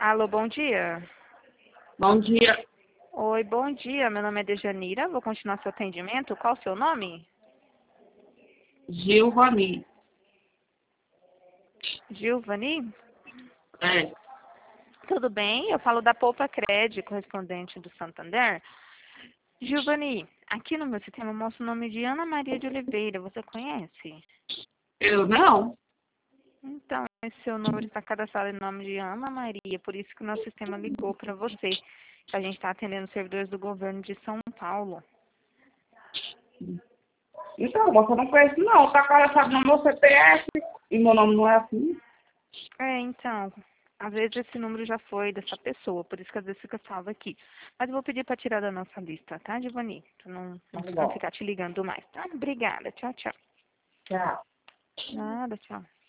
Alô, bom dia. Bom dia, Oi, bom dia. Meu nome é Dejanira. Vou continuar seu atendimento. Qual o seu nome? Gilvani. Gilvani? É, Tudo bem? Eu falo da Poupa Cred, correspondente do Santander. Gilvani, aqui no meu sistema mostra o nome de Ana Maria de Oliveira. Você conhece? eu não. Então, esse seu número está cadastrado em nome de Ana Maria. Por isso que o nosso sistema ligou para você. Que a gente está atendendo servidores do governo de São Paulo. Então, você não conhece não. Tá cadastrado no meu CPF e meu nome não é assim. Então, às vezes esse número já foi dessa pessoa, por isso que às vezes fica salvo aqui. Mas eu vou pedir para tirar da nossa lista, tá, Giovanni? Para Tá não bom. ficar te ligando mais, tá? Obrigada. Tchau, tchau. Tchau. Nada, tchau.